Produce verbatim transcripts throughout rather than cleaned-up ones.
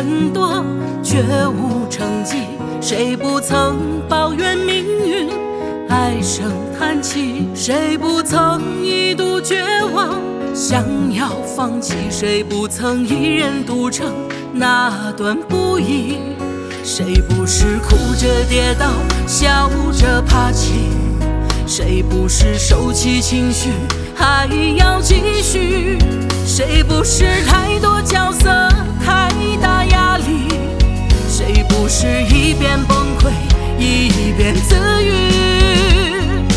很多，绝无成绩。谁不曾抱怨命运，唉声叹气？谁不曾一度绝望，想要放弃？谁不曾一人独撑那段不易？谁不是哭着跌倒，笑着爬起？谁不是收起情绪，还要继续？谁不是太多角色，太大压力？谁不是一边崩溃，一边自愈？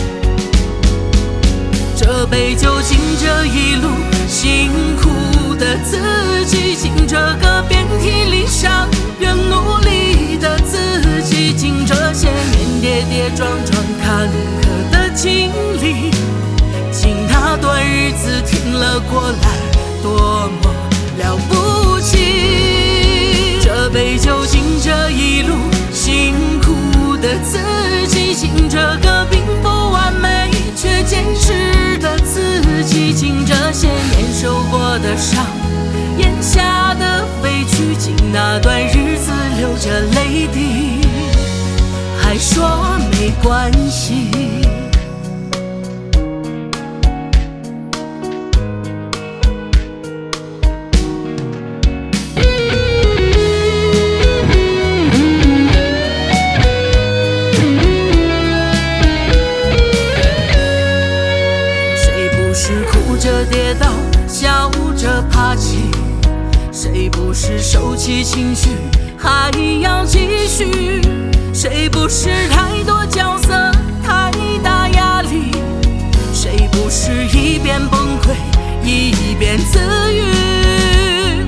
这杯酒敬这一路辛苦的自己，敬这个遍体鳞伤仍努力的自己，敬这些年跌跌撞撞坎坷的经历，敬那段日子挺了过来，多么了不起！这杯酒敬这一路辛苦的自己，敬这个并不完美却坚持的自己，敬这些年受过的伤，咽下的委屈，敬那段日子流着泪滴，还说没关系。哭着跌倒，笑着爬起？谁不是收起情绪，还要继续？谁不是太多角色，太大压力？谁不是一边崩溃，一边自愈？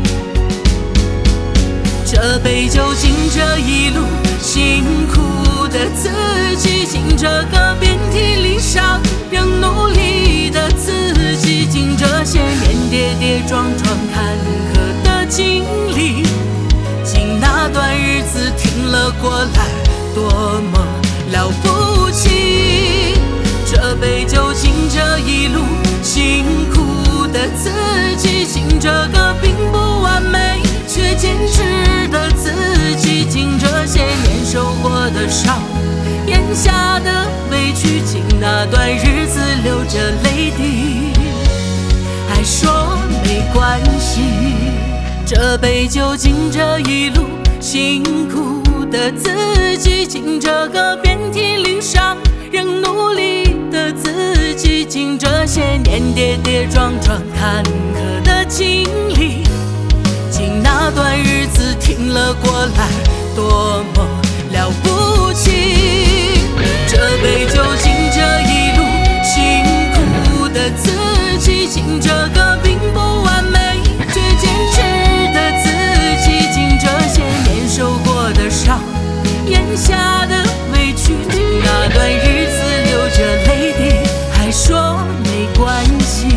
这杯酒敬这一路辛苦的自己，敬这个遍体鳞伤仍努力的自己，敬这些年跌跌撞撞坎坷的经历，敬那段日子挺了过来，多么了不起！这杯酒敬这一路辛苦的自己，敬这个并不完美却坚持的自己，敬这些年受过的伤，咽下的委屈，敬那段日子流着泪滴，还说没关系。这杯酒敬这一路辛苦的自己，敬这个遍体鳞伤仍努力的自己，敬这些年跌跌撞撞坎坷的经历，敬那段日子挺了过来，多么了不起！这杯酒敬这一路辛苦的自己，敬这个并不完美却坚持的自己，敬这些年受过的伤，咽下的委屈，敬那段日子流着泪滴，还说没关系。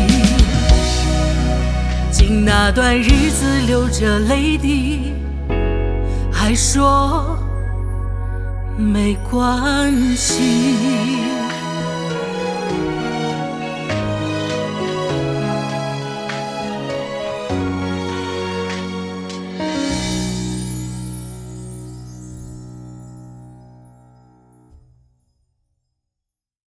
敬那段日子流着泪滴，还说没关系。